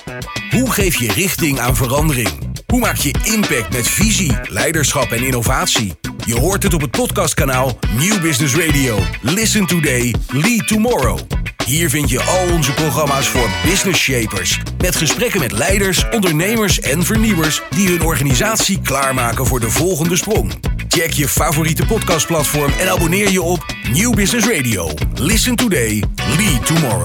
Hoe geef je richting aan verandering? Hoe maak je impact met visie, leiderschap en innovatie? Je hoort het op het podcastkanaal Nieuw Business Radio. Listen today, lead tomorrow. Hier vind je al onze programma's voor business shapers. Met gesprekken met leiders, ondernemers en vernieuwers die hun organisatie klaarmaken voor de volgende sprong. Check je favoriete podcastplatform en abonneer je op Nieuw Business Radio. Listen today, lead tomorrow.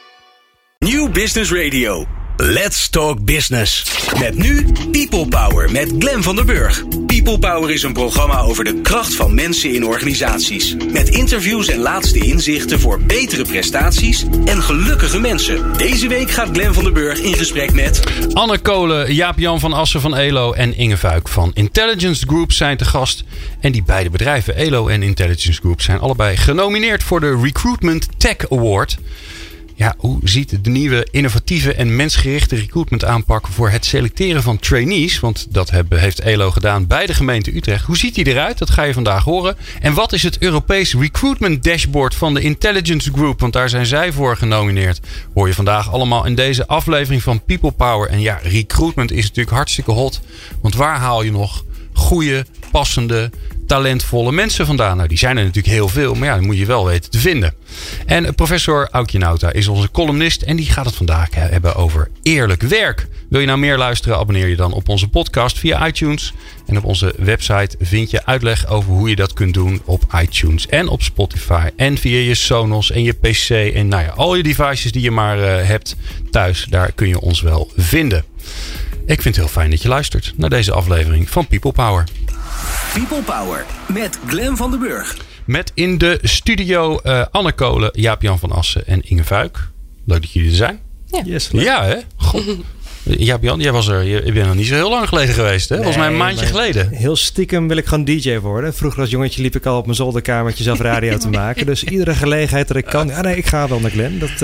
Nieuw Business Radio. Let's talk business. Met nu People Power met Glenn van der Burg. People Power is een programma over de kracht van mensen in organisaties. Met interviews en laatste inzichten voor betere prestaties en gelukkige mensen. Deze week gaat Glenn van der Burg in gesprek met Anne Kolen, Jaap-Jan van Assen van ELO en Inge Vuik van Intelligence Group zijn te gast. En die beide bedrijven, ELO en Intelligence Group, zijn allebei genomineerd voor de Recruitment Tech Award. Ja, hoe ziet de nieuwe innovatieve en mensgerichte recruitment aanpak voor het selecteren van trainees? Want dat heeft ELO gedaan bij de gemeente Utrecht. Hoe ziet die eruit? Dat ga je vandaag horen. En wat is het Europees Recruitment Dashboard van de Intelligence Group? Want daar zijn zij voor genomineerd. Hoor je vandaag allemaal in deze aflevering van People Power. En ja, recruitment is natuurlijk hartstikke hot. Want waar haal je nog goede, passende, talentvolle mensen vandaan? Nou, die zijn er natuurlijk heel veel, maar ja, dat moet je wel weten te vinden. En professor Aukje Nauta is onze columnist en die gaat het vandaag hebben over eerlijk werk. Wil je nou meer luisteren, abonneer je dan op onze podcast via iTunes. En op onze website vind je uitleg over hoe je dat kunt doen op iTunes en op Spotify. En via je Sonos en je PC en nou ja, al je devices die je maar hebt thuis, daar kun je ons wel vinden. Ik vind het heel fijn dat je luistert naar deze aflevering van People Power. People Power met Glenn van der Burg. Met in de studio Anne Kolen, Jaap-Jan van Assen en Inge Vuik. Leuk dat jullie er zijn. Ja, yes, ja hè? God. Jaap-Jan, jij was er. Je bent nog niet zo heel lang geleden geweest, hè? Volgens mij een maandje geleden. Heel stiekem wil ik gewoon DJ worden. Vroeger als jongetje liep ik al op mijn zolderkamertje zelf radio te maken. Dus iedere gelegenheid dat ik kan. Ja, nee, ik ga wel naar Glenn. Dat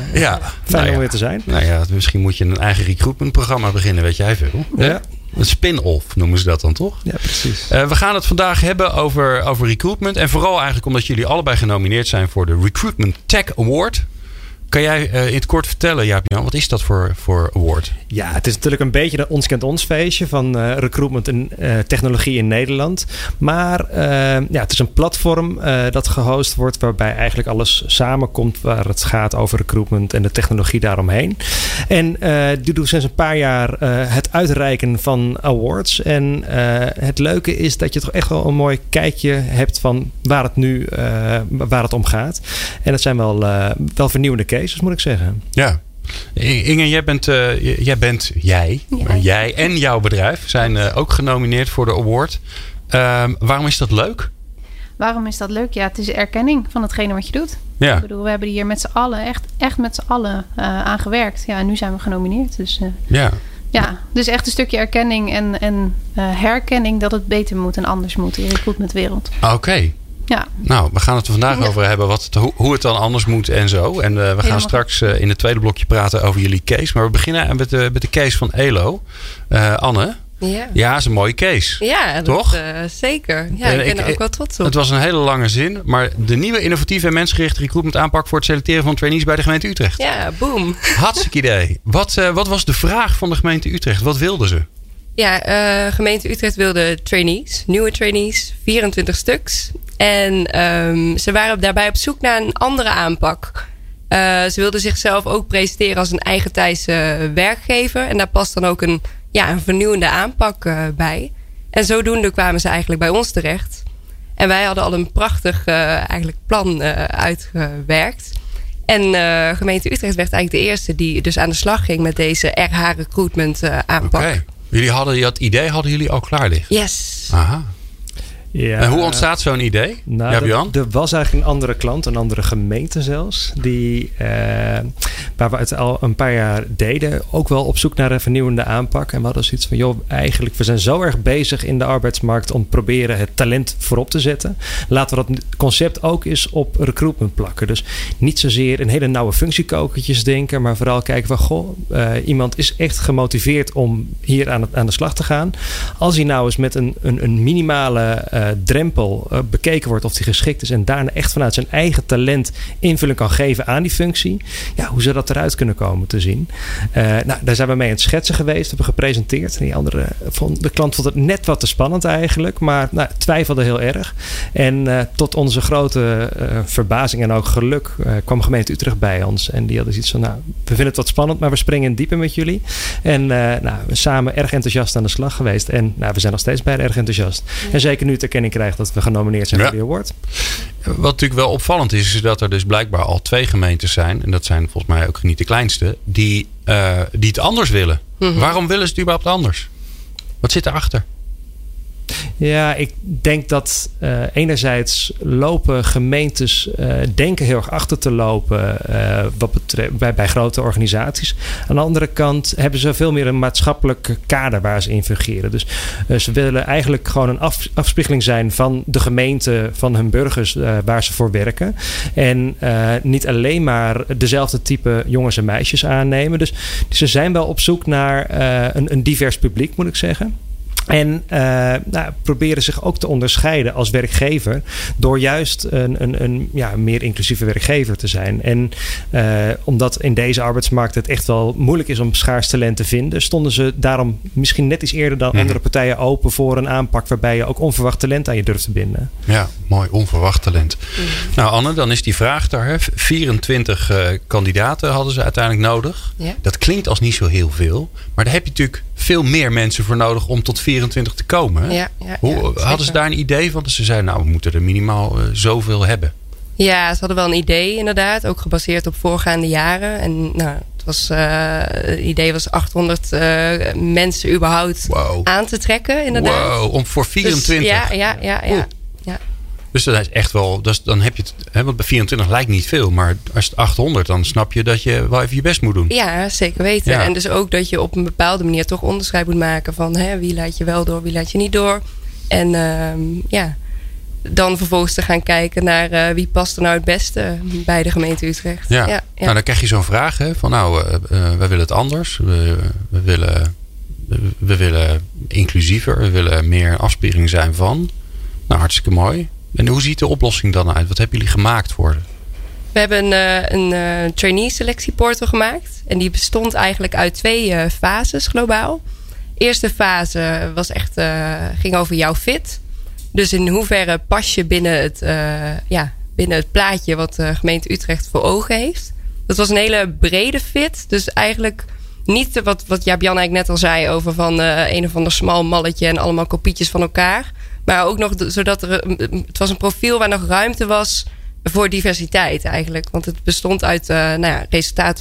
fijn om weer te zijn. Nou ja, misschien moet je een eigen recruitmentprogramma beginnen, weet jij veel. Ja. Een spin-off noemen ze dat dan toch? Ja, precies. We gaan het vandaag hebben over recruitment. En vooral eigenlijk omdat jullie allebei genomineerd zijn voor de Recruitment Tech Award. Kan jij in het kort vertellen, Jaap-Jan, wat is dat voor award? Ja, het is natuurlijk een beetje een ons kent ons feestje van recruitment en technologie in Nederland. Maar het is een platform dat gehost wordt waarbij eigenlijk alles samenkomt waar het gaat over recruitment en de technologie daaromheen. En die doet sinds een paar jaar het uitreiken van awards. En het leuke is dat je toch echt wel een mooi kijkje hebt van waar het om gaat. En dat zijn wel vernieuwende cases, moet ik zeggen. Ja. Inge, jij en jouw bedrijf zijn ook genomineerd voor de award. Waarom is dat leuk? Waarom is dat leuk? Ja, het is erkenning van hetgene wat je doet. Ja. Ik bedoel, we hebben hier met z'n allen, echt met z'n allen aan gewerkt. Ja, en nu zijn we genomineerd. Dus dus echt een stukje erkenning en herkenning dat het beter moet en anders moet in de recruitmentwereld. Oké. Ja. Nou, we gaan het er vandaag over hebben hoe het dan anders moet en zo. En we gaan straks in het tweede blokje praten over jullie case. Maar we beginnen met de case van ELO. Anne? Ja, dat is een mooie case. Ja, toch? Zeker. Ja, ik ben er ook wel trots op. Het was een hele lange zin. Maar de nieuwe innovatieve en mensgerichte recruitment aanpak voor het selecteren van trainees bij de gemeente Utrecht. Ja, boom. Hartstikke idee. Wat was de vraag van de gemeente Utrecht? Wat wilden ze? Ja, gemeente Utrecht wilde trainees, nieuwe trainees, 24 stuks. En ze waren daarbij op zoek naar een andere aanpak. Ze wilden zichzelf ook presenteren als een eigentijdse werkgever. En daar past dan ook een vernieuwende aanpak bij. En zodoende kwamen ze eigenlijk bij ons terecht. En wij hadden al een prachtig plan uitgewerkt. En gemeente Utrecht werd eigenlijk de eerste die dus aan de slag ging met deze RH recruitment aanpak. Okay. Jullie hadden dat idee al klaar liggen? Yes. Aha. Ja. En hoe ontstaat zo'n idee? Nou, er was eigenlijk een andere klant, een andere gemeente zelfs, waar we het al een paar jaar deden. Ook wel op zoek naar een vernieuwende aanpak. En we hadden zoiets van, we zijn zo erg bezig in de arbeidsmarkt om proberen het talent voorop te zetten. Laten we dat concept ook eens op recruitment plakken. Dus niet zozeer in hele nauwe functiekokertjes denken, maar vooral kijken van, iemand is echt gemotiveerd om hier aan de slag te gaan. Als hij nou eens met een minimale drempel bekeken wordt of die geschikt is en daarna echt vanuit zijn eigen talent invulling kan geven aan die functie. Ja, hoe zou dat eruit kunnen komen te zien? Daar zijn we mee aan het schetsen geweest, hebben gepresenteerd. En de klant vond het net wat te spannend eigenlijk, maar twijfelde heel erg. En tot onze grote verbazing en ook geluk kwam gemeente Utrecht bij ons. En die hadden zoiets van, we vinden het wat spannend, maar we springen dieper met jullie. En we samen erg enthousiast aan de slag geweest. En we zijn nog steeds beide erg enthousiast. Ja. En zeker nu het erkenning krijgt dat we genomineerd zijn voor die award. Wat natuurlijk wel opvallend is dat er dus blijkbaar al 2 gemeentes zijn. En dat zijn volgens mij ook niet de kleinste. Die het anders willen. Mm-hmm. Waarom willen ze het überhaupt anders? Wat zit erachter? Ja, ik denk dat enerzijds lopen gemeentes denken heel erg achter te lopen wat betreft bij grote organisaties. Aan de andere kant hebben ze veel meer een maatschappelijk kader waar ze in fungeren. Dus ze willen eigenlijk gewoon een afspiegeling zijn van de gemeente, van hun burgers waar ze voor werken. En niet alleen maar dezelfde type jongens en meisjes aannemen. Dus ze zijn wel op zoek naar een divers publiek, moet ik zeggen. En proberen zich ook te onderscheiden als werkgever door juist een meer inclusieve werkgever te zijn. En omdat in deze arbeidsmarkt het echt wel moeilijk is om schaars talent te vinden, stonden ze daarom misschien net iets eerder dan andere partijen open voor een aanpak waarbij je ook onverwacht talent aan je durft te binden. Ja, mooi, onverwacht talent. Nou Anne, dan is die vraag daar. Hè? 24 kandidaten hadden ze uiteindelijk nodig. Ja. Dat klinkt als niet zo heel veel, maar daar heb je natuurlijk veel meer mensen voor nodig om tot 24 te komen. Ja, hadden ze daar een idee van? Dus ze zeiden, we moeten er minimaal zoveel hebben. Ja, ze hadden wel een idee inderdaad. Ook gebaseerd op voorgaande jaren. En het idee was 800 mensen überhaupt aan te trekken inderdaad. Wow, om voor 24? Dus, ja. Dus dat is echt wel, dan heb je het, want bij 24 lijkt niet veel, maar als het 800, dan snap je dat je wel even je best moet doen. Ja, zeker weten. Ja. En dus ook dat je op een bepaalde manier toch onderscheid moet maken van wie laat je wel door, wie laat je niet door. En dan vervolgens te gaan kijken naar wie past er nou het beste bij de gemeente Utrecht. Ja. Nou, dan krijg je zo'n vraag van wij willen het anders. We willen inclusiever, we willen meer afspiegeling zijn van. Nou, hartstikke mooi. En hoe ziet de oplossing dan uit? Wat hebben jullie gemaakt voor? We hebben een trainee selectieportal gemaakt. En die bestond eigenlijk uit 2 fases globaal. De eerste fase was echt, ging over jouw fit. Dus in hoeverre pas je binnen het plaatje wat de gemeente Utrecht voor ogen heeft. Dat was een hele brede fit. Dus eigenlijk niet wat Jaap-Jan eigenlijk net al zei over van een of ander smal malletje en allemaal kopietjes van elkaar. Maar ook nog zodat het was een profiel waar nog ruimte was voor diversiteit eigenlijk. Want het bestond uit resultaat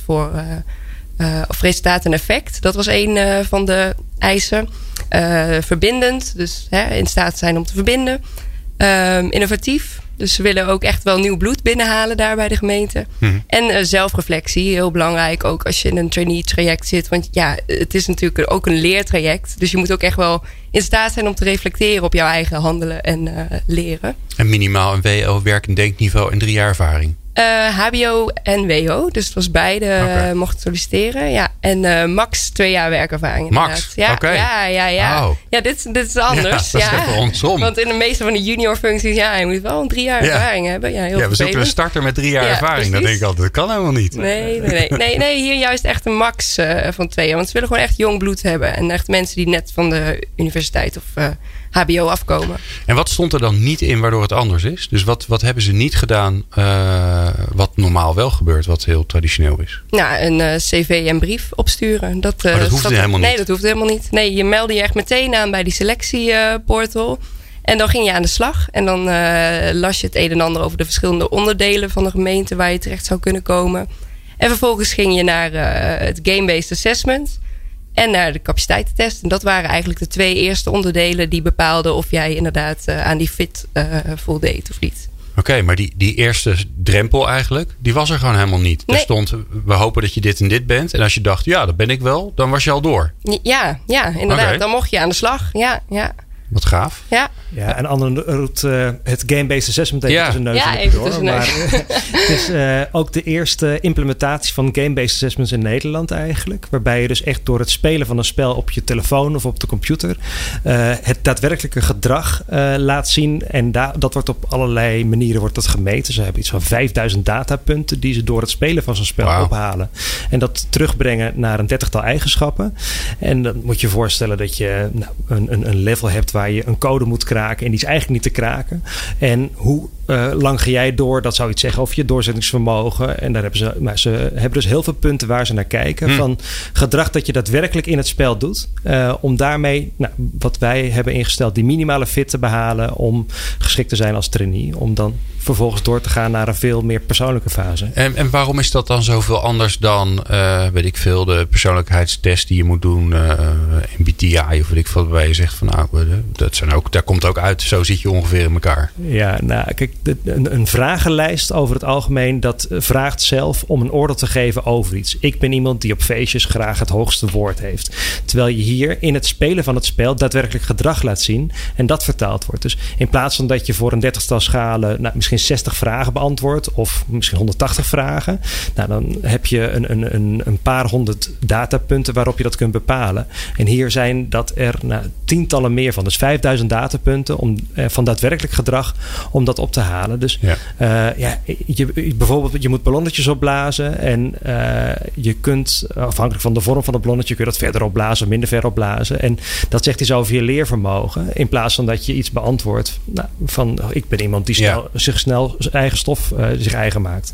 of resultaat en effect. Dat was 1 van de eisen. Verbindend, dus in staat zijn om te verbinden. Innovatief. Dus ze willen ook echt wel nieuw bloed binnenhalen daar bij de gemeente. En zelfreflectie, heel belangrijk ook als je in een trainee-traject zit. Want het is natuurlijk ook een leertraject. Dus je moet ook echt wel in staat zijn om te reflecteren op jouw eigen handelen en leren. En minimaal een WO, werk- en denkniveau en 3 jaar ervaring. HBO en WO. Dus het was beide mochten solliciteren. Ja. En max 2 jaar werkervaring. Max? Ja, okay. Ja. Wow. Ja, dit is anders. Ja, dat is even andersom. Want in de meeste van de junior functies, je moet wel een 3 jaar ervaring hebben. Ja, heel we zoeken een starter met 3 jaar ervaring. Precies. Dan denk ik altijd, dat kan helemaal niet. Nee, hier juist echt een max van 2 jaar. Want ze willen gewoon echt jong bloed hebben. En echt mensen die net van de universiteit of HBO afkomen. En wat stond er dan niet in waardoor het anders is? Dus wat hebben ze niet gedaan wat normaal wel gebeurt, wat heel traditioneel is? Nou, een cv en brief opsturen. Dat hoefde helemaal niet? Nee, dat hoeft helemaal niet. Nee, je meldde je echt meteen aan bij die selectieportal. En dan ging je aan de slag. En dan las je het een en ander over de verschillende onderdelen van de gemeente waar je terecht zou kunnen komen. En vervolgens ging je naar het game-based assessment. En naar de capaciteitstest. En dat waren eigenlijk de 2 eerste onderdelen die bepaalden of jij inderdaad aan die fit voldeed of niet. Oké, maar die eerste drempel eigenlijk, die was er gewoon helemaal niet. Nee. Er stond, we hopen dat je dit en dit bent. En als je dacht, dat ben ik wel, dan was je al door. Ja, inderdaad. Okay. Dan mocht je aan de slag. Ja. Wat gaaf. Ja. En Anne roept het game-based assessment even tussen neus en even door. Maar het is ook de eerste implementatie van game-based assessments in Nederland eigenlijk. Waarbij je dus echt door het spelen van een spel op je telefoon of op de computer het daadwerkelijke gedrag laat zien. En dat wordt op allerlei manieren wordt dat gemeten. Ze hebben iets van 5000 datapunten die ze door het spelen van zo'n spel ophalen. En dat terugbrengen naar een 30-tal eigenschappen. En dan moet je voorstellen dat je een level hebt waar je een code moet kraken. En die is eigenlijk niet te kraken. En hoe lang ga jij door? Dat zou iets zeggen over je doorzettingsvermogen. En daar hebben ze hebben dus heel veel punten waar ze naar kijken. Van gedrag dat je daadwerkelijk in het spel doet. Om daarmee, wat wij hebben ingesteld, die minimale fit te behalen. Om geschikt te zijn als trainee. Om dan vervolgens door te gaan naar een veel meer persoonlijke fase. En waarom is dat dan zoveel anders dan, weet ik veel, de persoonlijkheidstest die je moet doen, MBTI of weet ik veel, waarbij je zegt van daar komt ook uit, zo zit je ongeveer in elkaar. Ja, kijk, een vragenlijst over het algemeen, dat vraagt zelf om een oordeel te geven over iets. Ik ben iemand die op feestjes graag het hoogste woord heeft. Terwijl je hier in het spelen van het spel daadwerkelijk gedrag laat zien en dat vertaald wordt. Dus in plaats van dat je voor een 30-tal schalen misschien 60 vragen beantwoord of misschien 180 vragen. Dan heb je een paar honderd datapunten waarop je dat kunt bepalen. En hier zijn dat er tientallen meer van. Dus 5000 datapunten van daadwerkelijk gedrag om dat op te halen. Dus bijvoorbeeld je moet ballonnetjes opblazen en je kunt afhankelijk van de vorm van het ballonnetje kun je dat verder opblazen of minder ver opblazen. En dat zegt iets over je leervermogen in plaats van dat je iets beantwoordt van ik ben iemand die zich snel zijn eigen stof zich eigen maakt.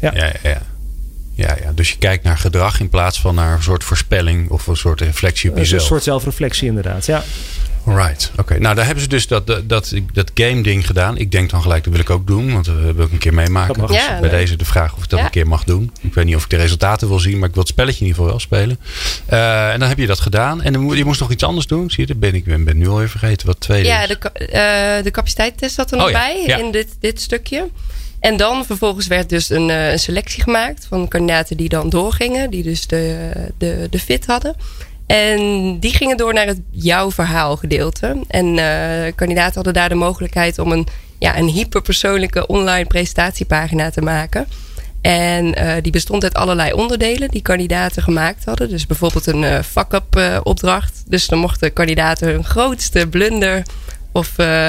Ja, dus je kijkt naar gedrag in plaats van naar een soort voorspelling of een soort reflectie op jezelf. Een soort zelfreflectie inderdaad, ja. Right, oké. Nou, daar hebben ze dus dat game ding gedaan. Ik denk dan gelijk, dat wil ik ook doen. Want dat wil ik een keer meemaken. Dus bij deze de vraag of ik dat een keer mag doen. Ik weet niet of ik de resultaten wil zien. Maar ik wil het spelletje in ieder geval wel spelen. En dan heb je dat gedaan. En je moest nog iets anders doen. Zie je, ik ben nu alweer vergeten wat het tweede is. De capaciteitstest zat er nog bij. Ja. In dit stukje. En dan vervolgens werd dus een selectie gemaakt van kandidaten die dan doorgingen. Die dus de fit hadden. En die gingen door naar het jouw verhaal gedeelte. En kandidaten hadden daar de mogelijkheid om een hyperpersoonlijke online presentatiepagina te maken. En die bestond uit allerlei onderdelen die kandidaten gemaakt hadden. Dus bijvoorbeeld een fuck-up opdracht. Dus dan mochten kandidaten hun grootste blunder of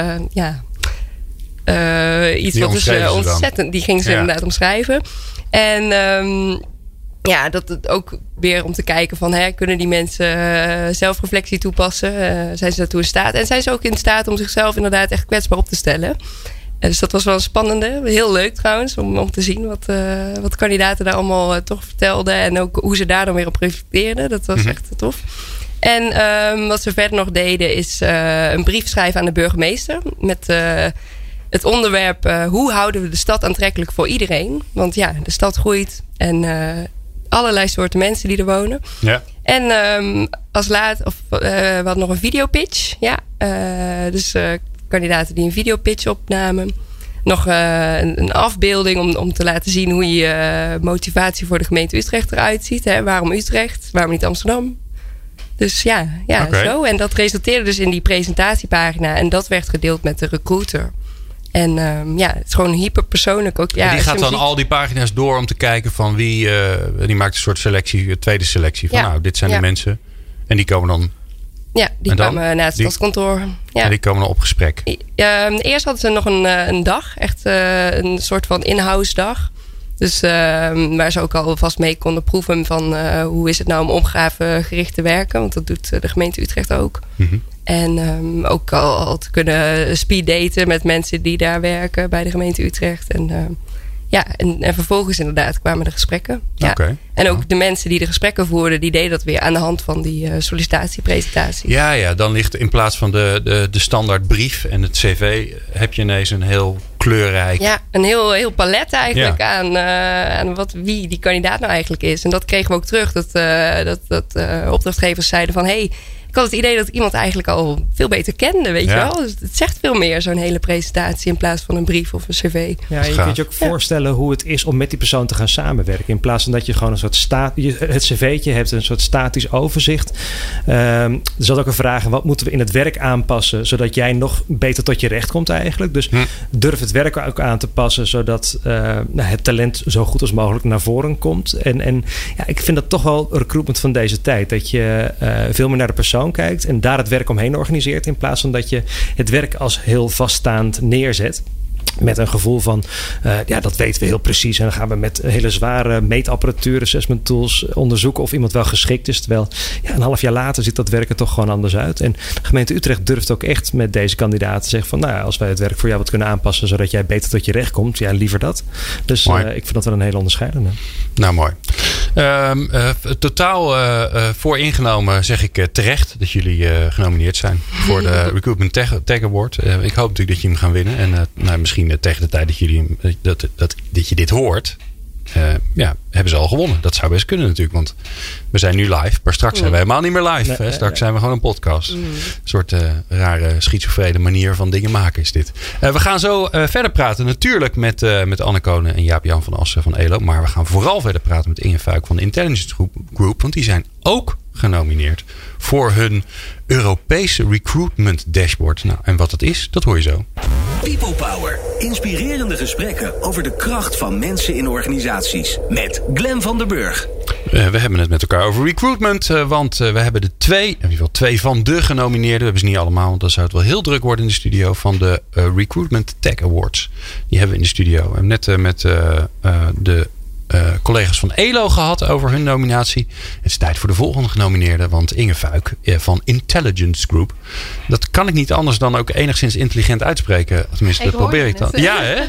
iets wat dus ontzettend... Die gingen ze inderdaad omschrijven. En dat het ook weer om te kijken van... kunnen die mensen zelfreflectie toepassen? Zijn ze daartoe in staat? En zijn ze ook in staat om zichzelf inderdaad echt kwetsbaar op te stellen? Dus dat was wel een spannende. Heel leuk trouwens om te zien wat kandidaten daar allemaal toch vertelden. En ook hoe ze daar dan weer op reflecteerden. Dat was echt tof. En wat ze verder nog deden is een brief schrijven aan de burgemeester. Met het onderwerp hoe houden we de stad aantrekkelijk voor iedereen. Want de stad groeit en allerlei soorten mensen die er wonen. Ja. En we hadden nog een videopitch. Ja, dus kandidaten die een videopitch opnamen. Nog een afbeelding om te laten zien hoe je motivatie voor de gemeente Utrecht eruit ziet. Hè? Waarom Utrecht? Waarom niet Amsterdam? Dus zo. En dat resulteerde dus in die presentatiepagina. En dat werd gedeeld met de recruiter. En het is gewoon hyperpersoonlijk ook. Ja, die gaat dan al die pagina's door om te kijken van wie... die maakt een soort selectie, een tweede selectie. Van dit zijn de mensen. En die komen dan... Ja, die kwamen naar het stadskantoor. Ja. En die komen dan op gesprek. Eerst hadden ze nog een dag. Echt een soort van in-house dag. Dus waar ze ook alvast mee konden proeven van hoe is het nou om opgavegericht te werken. Want dat doet de gemeente Utrecht ook. Mm-hmm. En ook al te kunnen speeddaten met mensen die daar werken bij de gemeente Utrecht. En vervolgens inderdaad kwamen de gesprekken. Ja. Okay. En ook de mensen die de gesprekken voerden, die deden dat weer aan de hand van die sollicitatiepresentatie. Ja, dan ligt in plaats van de standaard brief en het cv, heb je ineens een heel kleurrijk. Ja, een heel palet eigenlijk aan wie die kandidaat nou eigenlijk is. En dat kregen we ook terug. Dat opdrachtgevers zeiden van... hey, ik had het idee dat iemand eigenlijk al veel beter kende, weet je wel. Dus het zegt veel meer, zo'n hele presentatie, in plaats van een brief of een cv. Ja, je kunt je ook voorstellen hoe het is om met die persoon te gaan samenwerken. In plaats van dat je gewoon een soort het cv'tje hebt, een soort statisch overzicht. Er zat ook een vraag, wat moeten we in het werk aanpassen, zodat jij nog beter tot je recht komt eigenlijk. Dus durf het werk ook aan te passen, zodat het talent zo goed als mogelijk naar voren komt. En ik vind dat toch wel recruitment van deze tijd. Dat je veel meer naar de persoon kijkt en daar het werk omheen organiseert, in plaats van dat je het werk als heel vaststaand neerzet. Met een gevoel van, dat weten we heel precies. En dan gaan we met hele zware meetapparatuur, assessment tools onderzoeken of iemand wel geschikt is. Terwijl een half jaar later ziet dat werk er toch gewoon anders uit. En de gemeente Utrecht durft ook echt met deze kandidaat te zeggen van, als wij het werk voor jou wat kunnen aanpassen, zodat jij beter tot je recht komt, liever dat. Dus ik vind dat wel een hele onderscheidende. Nou, mooi. Totaal vooringenomen zeg ik terecht dat jullie genomineerd zijn voor de Recruitment Tech Award. Ik hoop natuurlijk dat je hem gaan winnen. En misschien tegen de tijd dat je dit hoort, hebben ze al gewonnen. Dat zou best kunnen natuurlijk, want we zijn nu live, maar straks zijn we helemaal niet meer live. Straks zijn we gewoon een podcast. Een soort rare schizofrene manier van dingen maken is dit. We gaan zo verder praten natuurlijk met Anne Konen en Jaap-Jan van Assen van ELO. Maar we gaan vooral verder praten met Inge Fuik van de Intelligence Group. Want die zijn ook genomineerd voor hun Europese Recruitment Dashboard. Nou, en wat dat is, dat hoor je zo. People Power. Inspirerende gesprekken over de kracht van mensen in organisaties. Met Glenn van der Burg. We hebben het met elkaar over recruitment. Want we hebben in ieder geval twee van de genomineerden. We hebben ze niet allemaal, want dan zou het wel heel druk worden in de studio. Van de Recruitment Tech Awards. Die hebben we in de studio. We hebben net met de collega's van ELO gehad over hun nominatie. Het is tijd voor de volgende genomineerde. Want Inge Fuik van Intelligence Group. Dat kan ik niet anders dan ook enigszins intelligent uitspreken. Tenminste, dat probeer ik dan. Ja, hè?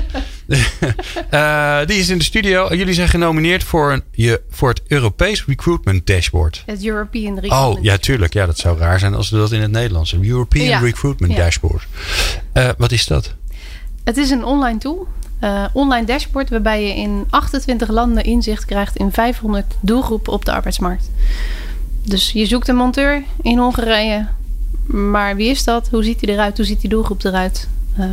Die is in de studio. Jullie zijn genomineerd voor het Europees Recruitment Dashboard. Het European Recruitment. Oh, ja, tuurlijk. Ja, dat zou raar zijn als we dat in het Nederlands hebben. European Recruitment Dashboard. Wat is dat? Het is een online tool. Online dashboard waarbij je in 28 landen inzicht krijgt in 500 doelgroepen op de arbeidsmarkt. Dus je zoekt een monteur in Hongarije. Maar wie is dat? Hoe ziet hij eruit? Hoe ziet die doelgroep eruit?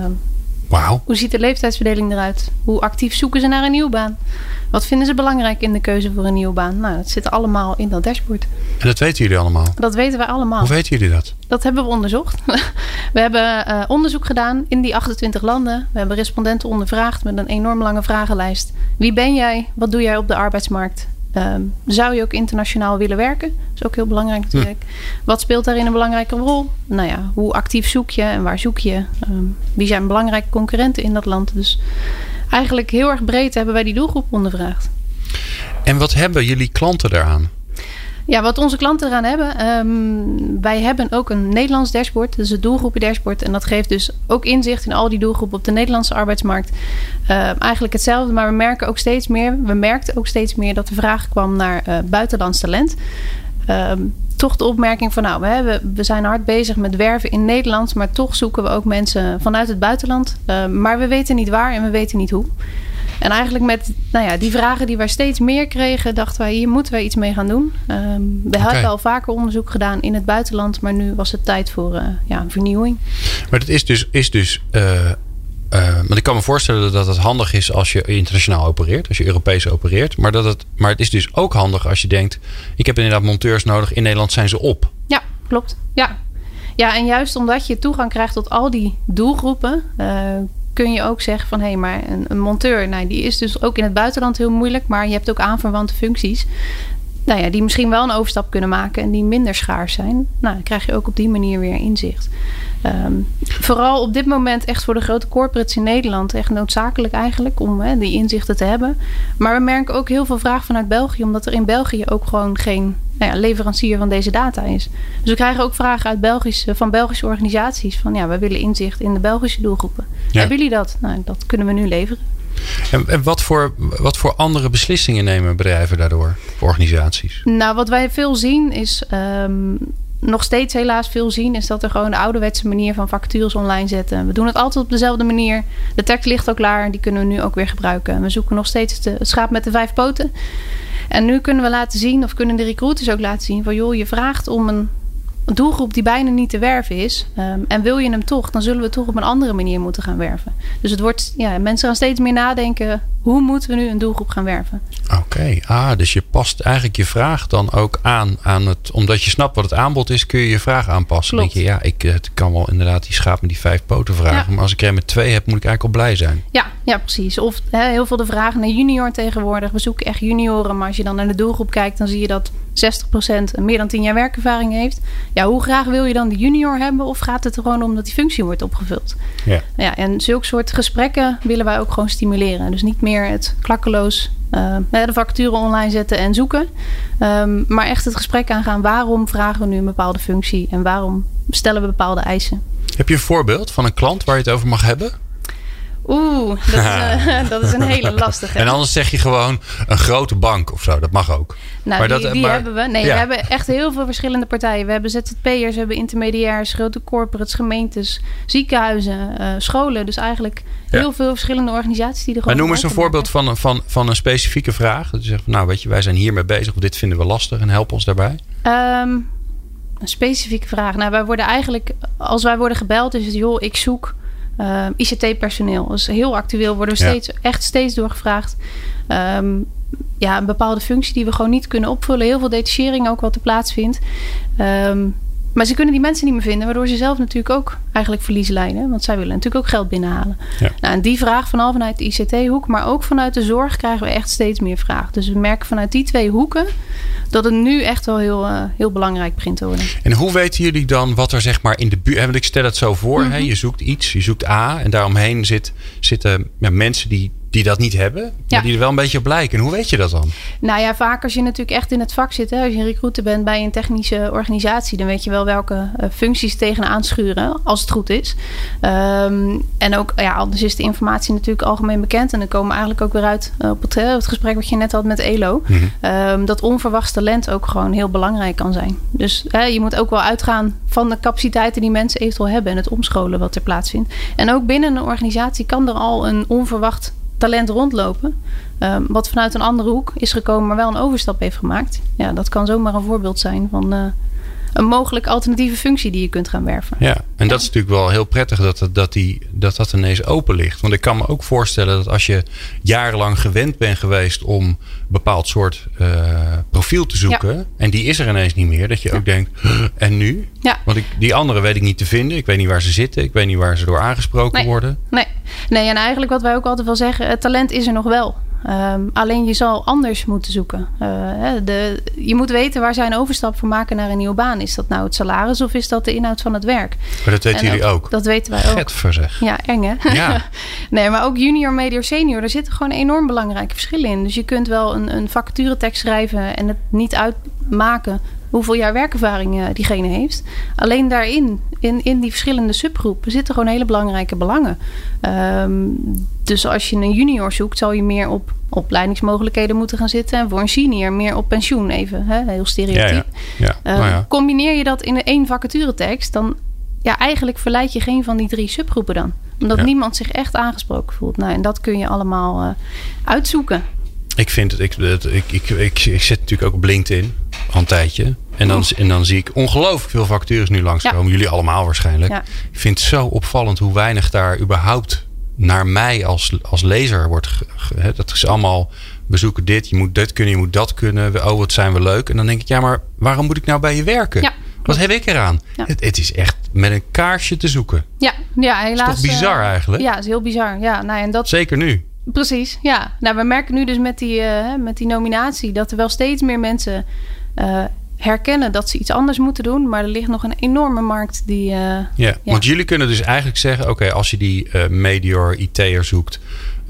Wauw. Hoe ziet de leeftijdsverdeling eruit? Hoe actief zoeken ze naar een nieuwe baan? Wat vinden ze belangrijk in de keuze voor een nieuwe baan? Nou, dat zit allemaal in dat dashboard. En dat weten jullie allemaal? Dat weten wij allemaal. Hoe weten jullie dat? Dat hebben we onderzocht. We hebben onderzoek gedaan in die 28 landen. We hebben respondenten ondervraagd met een enorm lange vragenlijst. Wie ben jij? Wat doe jij op de arbeidsmarkt? Zou je ook internationaal willen werken? Dat is ook heel belangrijk natuurlijk. Wat speelt daarin een belangrijke rol? Nou ja, hoe actief zoek je en waar zoek je? Wie zijn belangrijke concurrenten in dat land? Dus eigenlijk heel erg breed hebben wij die doelgroep ondervraagd. En wat hebben jullie klanten daaraan? Ja, wat onze klanten eraan hebben. Wij hebben ook een Nederlands dashboard. Dat is het doelgroepen dashboard. En dat geeft dus ook inzicht in al die doelgroepen op de Nederlandse arbeidsmarkt. Eigenlijk hetzelfde, maar we merkten ook steeds meer dat de vraag kwam naar buitenlands talent. Toch de opmerking van we zijn hard bezig met werven in Nederland. Maar toch zoeken we ook mensen vanuit het buitenland. Maar we weten niet waar en we weten niet hoe. En eigenlijk met die vragen die wij steeds meer kregen, dachten wij, hier moeten wij iets mee gaan doen. We hebben al vaker onderzoek gedaan in het buitenland, maar nu was het tijd voor een vernieuwing. Maar het is dus want ik kan me voorstellen dat het handig is als je internationaal opereert, als je Europees opereert. Maar het is dus ook handig als je denkt, ik heb inderdaad monteurs nodig, in Nederland zijn ze op. Ja, klopt. Ja, en juist omdat je toegang krijgt tot al die doelgroepen, kun je ook zeggen van maar een monteur, die is dus ook in het buitenland heel moeilijk, maar je hebt ook aanverwante functies. Die misschien wel een overstap kunnen maken en die minder schaars zijn. Dan krijg je ook op die manier weer inzicht. Vooral op dit moment echt voor de grote corporates in Nederland echt noodzakelijk eigenlijk om die inzichten te hebben. Maar we merken ook heel veel vraag vanuit België, omdat er in België ook gewoon geen leverancier van deze data is. Dus we krijgen ook vragen uit van Belgische organisaties van we willen inzicht in de Belgische doelgroepen. Ja. Hebben jullie dat? Dat kunnen we nu leveren. En wat voor andere beslissingen nemen bedrijven daardoor, voor organisaties? Wat wij veel zien is nog steeds helaas veel zien, is dat er gewoon de ouderwetse manier van vacatures online zetten. We doen het altijd op dezelfde manier. De tekst ligt ook klaar, die kunnen we nu ook weer gebruiken. We zoeken nog steeds het schaap met de 5 poten. En nu kunnen we laten zien, of kunnen de recruiters ook laten zien, van joh, je vraagt om een doelgroep die bijna niet te werven is. En wil je hem toch, dan zullen we toch op een andere manier moeten gaan werven. Dus het wordt, mensen gaan steeds meer nadenken, hoe moeten we nu een doelgroep gaan werven? Oké, dus je past eigenlijk je vraag dan ook aan het, omdat je snapt wat het aanbod is, kun je je vraag aanpassen. Klopt. Dan denk je, het kan wel inderdaad die schaap met die 5 poten vragen. Ja. Maar als ik er met 2 heb, moet ik eigenlijk al blij zijn. Ja, precies. Of heel veel de vragen naar junior tegenwoordig. We zoeken echt junioren, maar als je dan naar de doelgroep kijkt, dan zie je dat 60% meer dan 10 jaar werkervaring heeft. Ja, hoe graag wil je dan die junior hebben? Of gaat het er gewoon om dat die functie wordt opgevuld? Ja, en zulke soort gesprekken willen wij ook gewoon stimuleren. Dus niet meer het klakkeloos de vacature online zetten en zoeken. Maar echt het gesprek aangaan. Waarom vragen we nu een bepaalde functie? En waarom stellen we bepaalde eisen? Heb je een voorbeeld van een klant waar je het over mag hebben? Dat is een hele lastige. En anders zeg je gewoon een grote bank of zo. Dat mag ook. Nou, die hebben we. Nee, we hebben echt heel veel verschillende partijen. We hebben ZZP'ers, we hebben intermediairs, grote corporates, gemeentes, ziekenhuizen, scholen. Dus eigenlijk heel veel verschillende organisaties die er gewoon. Maar noem eens een voorbeeld van een specifieke vraag. Dat je zegt, nou weet je, wij zijn hiermee bezig. Of dit vinden we lastig en help ons daarbij. Een specifieke vraag. Nou, wij worden eigenlijk, als wij worden gebeld, is het joh, ik zoek ICT-personeel. Dus heel actueel worden we steeds doorgevraagd. Een bepaalde functie die we gewoon niet kunnen opvullen. Heel veel detachering ook wat er plaatsvindt. Maar ze kunnen die mensen niet meer vinden, waardoor ze zelf natuurlijk ook eigenlijk verlies lijden. Want zij willen natuurlijk ook geld binnenhalen. Ja. Nou, en die vraag vooral vanuit de ICT-hoek, maar ook vanuit de zorg krijgen we echt steeds meer vraag. Dus we merken vanuit die 2 hoeken dat het nu echt wel heel belangrijk begint te worden. En hoe weten jullie dan wat er zeg maar in de buurt... Want ik stel het zo voor, hè, je zoekt iets, je zoekt A en daaromheen zitten mensen die dat niet hebben, maar die er wel een beetje op lijken. En hoe weet je dat dan? Nou ja, vaak als je natuurlijk echt in het vak zit. Hè, als je een recruiter bent bij een technische organisatie, dan weet je wel welke functies tegenaan schuren, als het goed is. En ook, anders is de informatie natuurlijk algemeen bekend. En dan komen we eigenlijk ook weer uit op het gesprek wat je net had met Elo. Dat onverwachts talent ook gewoon heel belangrijk kan zijn. Dus je moet ook wel uitgaan van de capaciteiten die mensen eventueel hebben en het omscholen wat er plaatsvindt. En ook binnen een organisatie kan er al een onverwacht talent rondlopen. Wat vanuit een andere hoek is gekomen, maar wel een overstap heeft gemaakt. Ja, dat kan zomaar een voorbeeld zijn van een mogelijk alternatieve functie die je kunt gaan werven. Ja, en dat is natuurlijk wel heel prettig dat ineens open ligt. Want ik kan me ook voorstellen dat als je jarenlang gewend bent geweest om een bepaald soort profiel te zoeken, en die is er ineens niet meer, dat je ook denkt, en nu? Ja. Want die anderen weet ik niet te vinden. Ik weet niet waar ze zitten. Ik weet niet waar ze door aangesproken worden. Nee, en eigenlijk wat wij ook altijd wel zeggen, het talent is er nog wel. Alleen je zal anders moeten zoeken. Je moet weten waar zij een overstap voor maken naar een nieuwe baan. Is dat nou het salaris of is dat de inhoud van het werk? Maar dat weten jullie ook? Dat weten wij ook. Getverzeg. Ja, eng hè? Ja. Nee, maar ook junior, medior, senior. Daar zitten gewoon enorm belangrijke verschillen in. Dus je kunt wel een vacaturetekst schrijven en het niet uitmaken hoeveel jaar werkervaring diegene heeft. Alleen daarin, in die verschillende subgroepen, zitten gewoon hele belangrijke belangen. Dus als je een junior zoekt, zal je meer op opleidingsmogelijkheden moeten gaan zitten. En voor een senior meer op pensioen even. Heel stereotyp. Combineer je dat in 1 vacaturetekst, dan eigenlijk verleid je geen van die 3 subgroepen dan. Omdat niemand zich echt aangesproken voelt. Nou, en dat kun je allemaal uitzoeken. Ik vind het, ik zit natuurlijk ook op LinkedIn al een tijdje. En dan zie ik ongelooflijk veel vacatures nu langskomen. Jullie allemaal waarschijnlijk. Ja. Ik vind het zo opvallend hoe weinig daar überhaupt naar mij als lezer wordt. Dat is allemaal, we zoeken dit, je moet dit kunnen, je moet dat kunnen. Oh, wat zijn we leuk. En dan denk ik, maar waarom moet ik nou bij je werken? Ja. Wat heb ik eraan? Ja. Het is echt met een kaarsje te zoeken. Ja, helaas. Dat is toch bizar eigenlijk? Ja, het is heel bizar. Ja, en dat... Zeker nu. Precies, ja. Nou, we merken nu dus met die nominatie dat er wel steeds meer mensen herkennen dat ze iets anders moeten doen. Maar er ligt nog een enorme markt die... Want jullie kunnen dus eigenlijk zeggen, oké, als je die medior IT'er zoekt,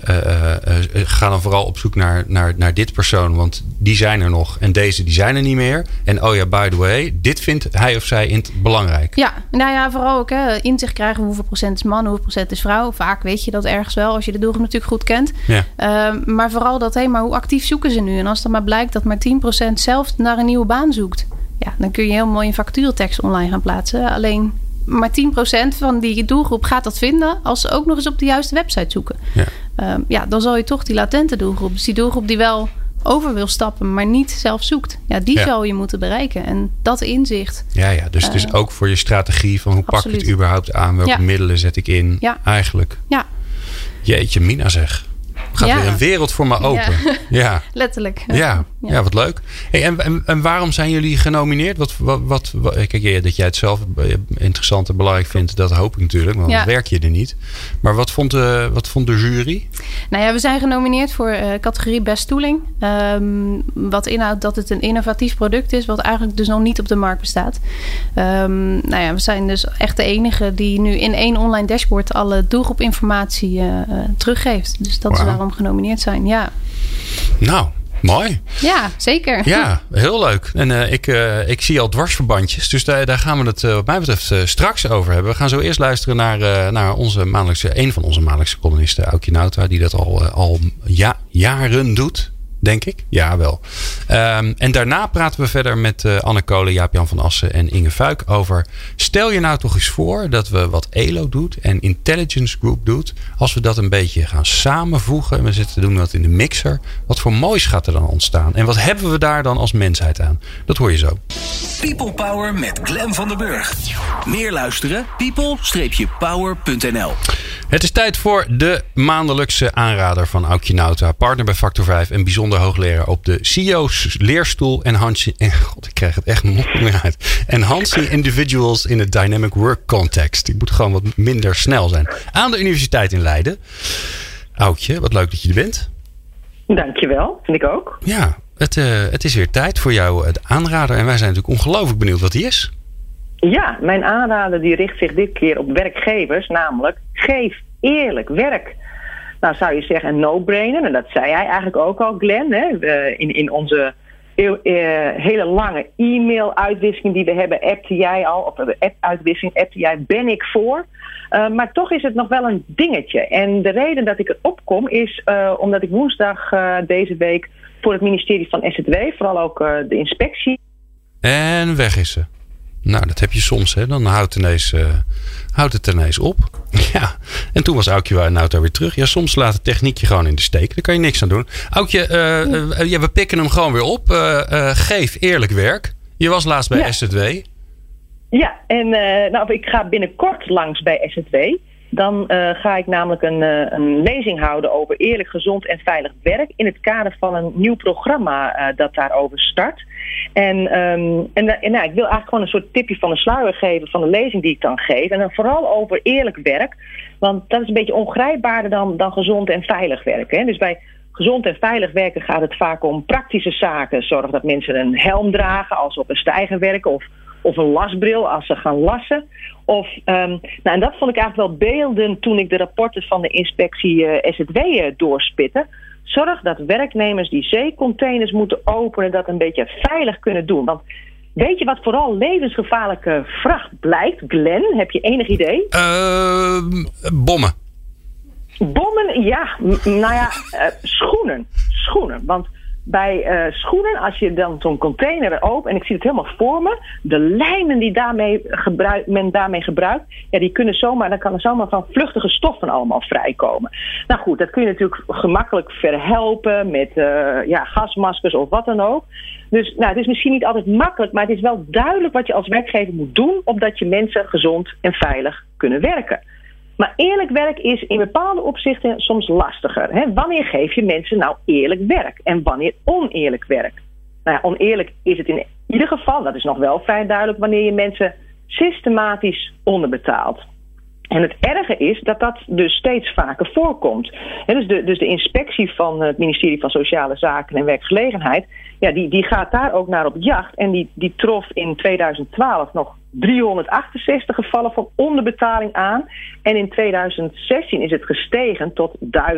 ga dan vooral op zoek naar dit persoon, want die zijn er nog en deze die zijn er niet meer. En by the way, dit vindt hij of zij belangrijk. Ja, vooral ook inzicht krijgen hoeveel procent is man, hoeveel procent is vrouw. Vaak weet je dat ergens wel als je de doelgroep natuurlijk goed kent. Ja. Maar vooral dat, maar hoe actief zoeken ze nu? En als dan maar blijkt dat maar 10% zelf naar een nieuwe baan zoekt. dan kun je heel mooi een vacaturetekst online gaan plaatsen. Alleen maar 10% van die doelgroep gaat dat vinden als ze ook nog eens op de juiste website zoeken. Dan zal je toch die latente doelgroep, dus die doelgroep die wel over wil stappen, maar niet zelf zoekt. Die zal je moeten bereiken. En dat inzicht. Dus het is ook voor je strategie van hoe absoluut. pak ik het überhaupt aan? Welke middelen zet ik in? Eigenlijk. Ja. Jeetje, Mina zeg. Gaat weer een wereld voor me open. Ja. Letterlijk. Ja, wat leuk. Hey, en waarom zijn jullie genomineerd? Kijk, dat jij het zelf interessant en belangrijk vindt, dat hoop ik natuurlijk. Want dan werk je er niet. Maar wat vond de jury? We zijn genomineerd voor categorie Best Tooling. Wat inhoudt dat het een innovatief product is, wat eigenlijk dus nog niet op de markt bestaat. We zijn dus echt de enige die nu in 1 online dashboard alle doelgroepinformatie teruggeeft. Dus dat is waarom genomineerd zijn. Ja. Nou, mooi. Ja, zeker. Ja, heel leuk. En ik zie al dwarsverbandjes. Dus daar gaan we het wat mij betreft straks over hebben. We gaan zo eerst luisteren naar een van onze maandelijkse columnisten, Aukje Nauta, die dat al jaren doet. Denk ik. Ja, wel. En daarna praten we verder met Anne Kolen, Jaap-Jan van Assen en Inge Fuik over... Stel je nou toch eens voor dat we wat ELO doet en Intelligence Group doet. Als we dat een beetje gaan samenvoegen en we doen dat in de mixer. Wat voor moois gaat er dan ontstaan? En wat hebben we daar dan als mensheid aan? Dat hoor je zo. People Power met Glenn van den Burg. Meer luisteren? people-power.nl. Het is tijd voor de maandelijkse aanrader van Aukje Nauta, partner bij Factor 5 en bijzonder hoogleraar op de CEO's leerstoel en ik krijg het echt nog meer uit. Enhancing Individuals in a Dynamic Work Context. Ik moet gewoon wat minder snel zijn. Aan de Universiteit in Leiden. Aukje, wat leuk dat je er bent. Dankjewel, vind ik ook. Ja, het is weer tijd voor jou, het aanrader. En wij zijn natuurlijk ongelooflijk benieuwd wat die is. Ja, mijn aanrader die richt zich dit keer op werkgevers, namelijk geef eerlijk werk. Nou zou je zeggen een no-brainer, en dat zei hij eigenlijk ook al, Glenn, hè? In onze hele lange e-mail-uitwisseling die we hebben, appte jij al, of de app-uitwisseling appte jij, ben ik voor. Maar toch is het nog wel een dingetje. En de reden dat ik erop kom is omdat ik woensdag deze week voor het ministerie van SZW, vooral ook de inspectie. En weg is ze. Nou, dat heb je soms, hè. Dan houdt het ineens op. Ja, en toen was Aukje Nauta weer terug. Ja, soms laat de techniek je gewoon in de steek. Daar kan je niks aan doen. Aukje, we pikken hem gewoon weer op. Geef eerlijk werk. Je was laatst bij SZW. Ja, en ik ga binnenkort langs bij SZW. Dan ga ik namelijk een lezing houden over eerlijk, gezond en veilig werk in het kader van een nieuw programma dat daarover start. En ik wil eigenlijk gewoon een soort tipje van de sluier geven van de lezing die ik dan geef. En dan vooral over eerlijk werk. Want dat is een beetje ongrijpbaarder dan gezond en veilig werken. Hè? Dus bij gezond en veilig werken gaat het vaak om praktische zaken. Zorg dat mensen een helm dragen als ze op een steiger werken of een lasbril als ze gaan lassen. En dat vond ik eigenlijk wel beeldend toen ik de rapporten van de inspectie SZW doorspitte. Zorg dat werknemers die zeecontainers moeten openen dat een beetje veilig kunnen doen. Want weet je wat vooral levensgevaarlijke vracht blijkt, Glenn? Heb je enig idee? Bommen. Bommen, ja. Schoenen. Want bij schoenen, als je dan zo'n container opent, en ik zie het helemaal voor me, de lijnen die men daarmee gebruikt, die kunnen dan kan er zomaar van vluchtige stoffen allemaal vrijkomen. Nou goed, dat kun je natuurlijk gemakkelijk verhelpen met gasmaskers of wat dan ook. Dus het is misschien niet altijd makkelijk, maar het is wel duidelijk wat je als werkgever moet doen, opdat je mensen gezond en veilig kunnen werken. Maar eerlijk werk is in bepaalde opzichten soms lastiger. Hè? Wanneer geef je mensen nou eerlijk werk? En wanneer oneerlijk werk? Nou ja, oneerlijk is het in ieder geval, dat is nog wel vrij duidelijk, wanneer je mensen systematisch onderbetaalt. En het erge is dat dus steeds vaker voorkomt. En dus de inspectie van het ministerie van Sociale Zaken en Werkgelegenheid, die gaat daar ook naar op jacht. En die trof in 2012 nog 368 gevallen van onderbetaling aan. En in 2016 is het gestegen tot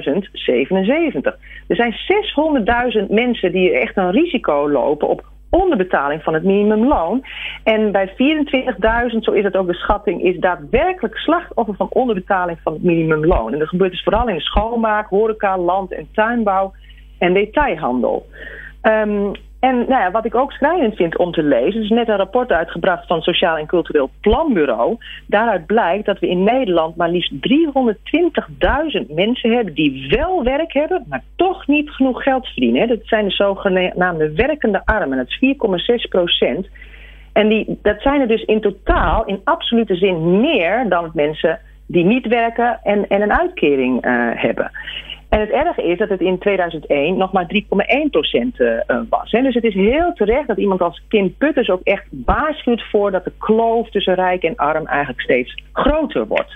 1077. Er zijn 600.000 mensen die echt een risico lopen op onderbetaling van het minimumloon. En bij 24.000, zo is het ook de schatting, is daadwerkelijk slachtoffer van onderbetaling van het minimumloon. En dat gebeurt dus vooral in de schoonmaak, horeca, land- en tuinbouw en detailhandel. En wat ik ook schrijnend vind om te lezen, er is net een rapport uitgebracht van het Sociaal en Cultureel Planbureau. Daaruit blijkt dat we in Nederland maar liefst 320.000 mensen hebben die wel werk hebben, maar toch niet genoeg geld verdienen. Hè. Dat zijn de zogenaamde werkende armen, dat is 4,6%. En dat zijn er dus in totaal, in absolute zin, meer dan mensen die niet werken en een uitkering hebben. En het erge is dat het in 2001 nog maar 3,1% was. Hè. Dus het is heel terecht dat iemand als Kim Putters ook echt waarschuwt voor dat de kloof tussen rijk en arm eigenlijk steeds groter wordt.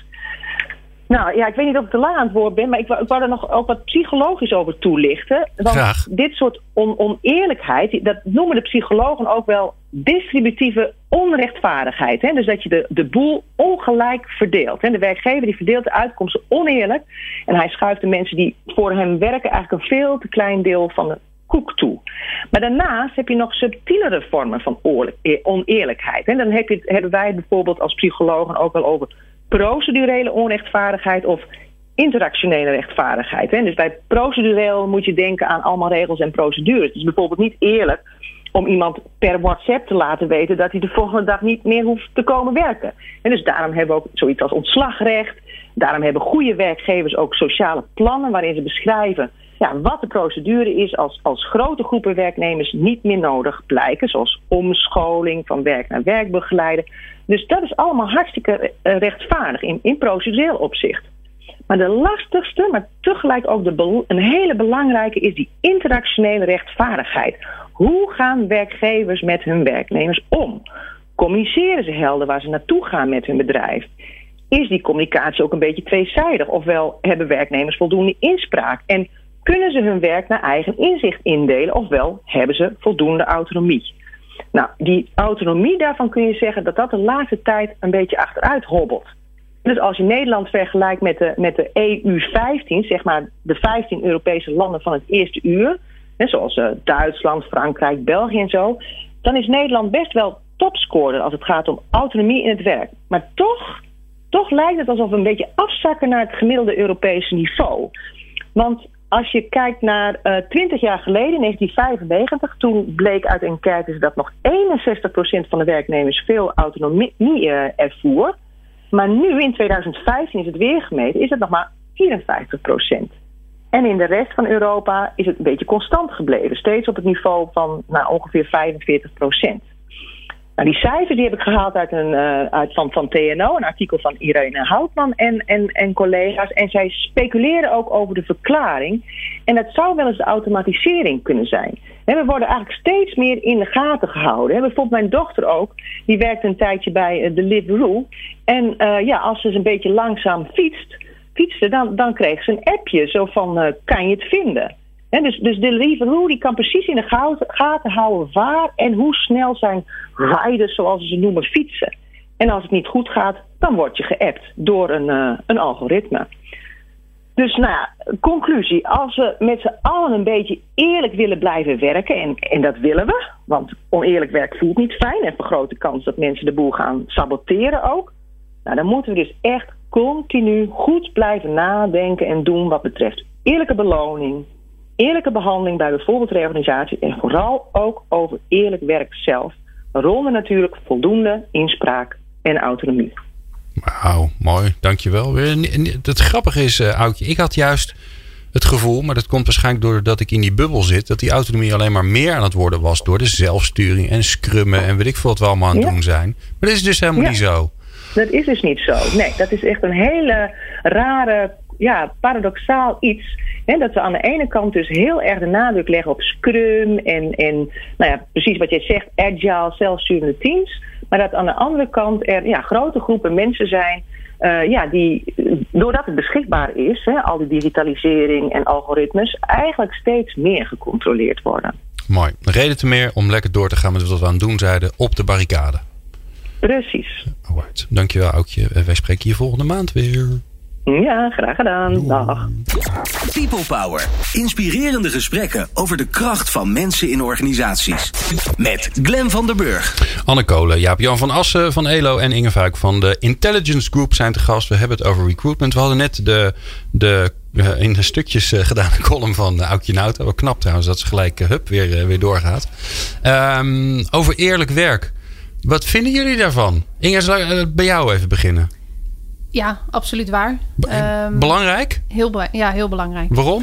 Nou ja, ik weet niet of ik te lang aan het woord ben, maar ik wou er nog ook wat psychologisch over toelichten. Want Graag. Dit soort oneerlijkheid, dat noemen de psychologen ook wel distributieve onrechtvaardigheid. Hè? Dus dat je de boel ongelijk verdeelt. Hè? De werkgever die verdeelt de uitkomsten oneerlijk en hij schuift de mensen die voor hem werken eigenlijk een veel te klein deel van de koek toe. Maar daarnaast heb je nog subtielere vormen van oneerlijkheid. En dan hebben wij bijvoorbeeld als psychologen ook wel over procedurele onrechtvaardigheid of interactionele rechtvaardigheid. Hè? Dus bij procedureel moet je denken aan allemaal regels en procedures. Het is bijvoorbeeld niet eerlijk om iemand per WhatsApp te laten weten dat hij de volgende dag niet meer hoeft te komen werken. En dus daarom hebben we ook zoiets als ontslagrecht. Daarom hebben goede werkgevers ook sociale plannen waarin ze beschrijven wat de procedure is als grote groepen werknemers niet meer nodig blijken. Zoals omscholing, van werk naar werk begeleiden. Dus dat is allemaal hartstikke rechtvaardig in procedureel opzicht. Maar de lastigste, maar tegelijk ook een hele belangrijke is die interactionele rechtvaardigheid. Hoe gaan werkgevers met hun werknemers om? Communiceren ze helder waar ze naartoe gaan met hun bedrijf? Is die communicatie ook een beetje tweezijdig? Ofwel hebben werknemers voldoende inspraak? En kunnen ze hun werk naar eigen inzicht indelen? Ofwel hebben ze voldoende autonomie? Nou, die autonomie daarvan kun je zeggen dat de laatste tijd een beetje achteruit hobbelt. Dus als je Nederland vergelijkt met de EU-15, zeg maar de 15 Europese landen van het eerste uur, zoals Duitsland, Frankrijk, België en zo, dan is Nederland best wel topscorer als het gaat om autonomie in het werk. Maar toch lijkt het alsof we een beetje afzakken naar het gemiddelde Europese niveau. Want als je kijkt naar 20 jaar geleden, in 1995, toen bleek uit enquêtes dat nog 61% van de werknemers veel autonomie ervoer. Maar nu, in 2015 is het weer gemeten, is het nog maar 54%. En in de rest van Europa is het een beetje constant gebleven. Steeds op het niveau van ongeveer 45%. Nou, die cijfers die heb ik gehaald van TNO, een artikel van Irene Houtman en collega's. En zij speculeren ook over de verklaring. En dat zou wel eens de automatisering kunnen zijn. We worden eigenlijk steeds meer in de gaten gehouden. Bijvoorbeeld mijn dochter ook, die werkte een tijdje bij Deliveroo. En als ze een beetje langzaam fietste, dan kreeg ze een appje zo van, kan je het vinden? Dus Deliveroo die kan precies in de gaten houden waar en hoe snel zijn riders, zoals ze noemen, fietsen. En als het niet goed gaat, dan word je geappt door een algoritme. Dus conclusie. Als we met z'n allen een beetje eerlijk willen blijven werken, en dat willen we, want oneerlijk werk voelt niet fijn en vergroot de kans dat mensen de boel gaan saboteren ook. Dan moeten we dus echt continu goed blijven nadenken en doen wat betreft eerlijke beloning, eerlijke behandeling bij bijvoorbeeld reorganisatie en vooral ook over eerlijk werk zelf. Waaronder natuurlijk voldoende inspraak en autonomie. Wauw, mooi, dankjewel. Het grappige is, Aukje, ik had juist het gevoel, maar dat komt waarschijnlijk doordat ik in die bubbel zit, dat die autonomie alleen maar meer aan het worden was door de zelfsturing en scrummen en weet ik veel wat we allemaal aan het doen zijn. Maar dat is dus helemaal niet zo. Dat is dus niet zo. Nee, dat is echt een hele rare, paradoxaal iets. Dat we aan de ene kant dus heel erg de nadruk leggen op Scrum en precies wat jij zegt, agile, zelfsturende teams. Maar dat aan de andere kant er grote groepen mensen zijn die, doordat het beschikbaar is, al die digitalisering en algoritmes, eigenlijk steeds meer gecontroleerd worden. Mooi. Reden te meer om lekker door te gaan met wat we aan het doen zeiden op de barricade. Precies. Alright. Dankjewel, Aukje. Wij spreken hier volgende maand weer. Ja, graag gedaan. Dag. People Power. Inspirerende gesprekken over de kracht van mensen in organisaties. Met Glenn van der Burg. Anne Kolen, Jaap-Jan van Assen van ELO en Inge Fuik van de Intelligence Group zijn te gast. We hebben het over recruitment. We hadden net de in de stukjes gedane column van Aukje Nauta. Wel knap trouwens dat ze gelijk weer doorgaat. Over eerlijk werk. Wat vinden jullie daarvan? Inge, zal ik bij jou even beginnen? Ja, absoluut waar. Belangrijk? Heel belangrijk. Waarom?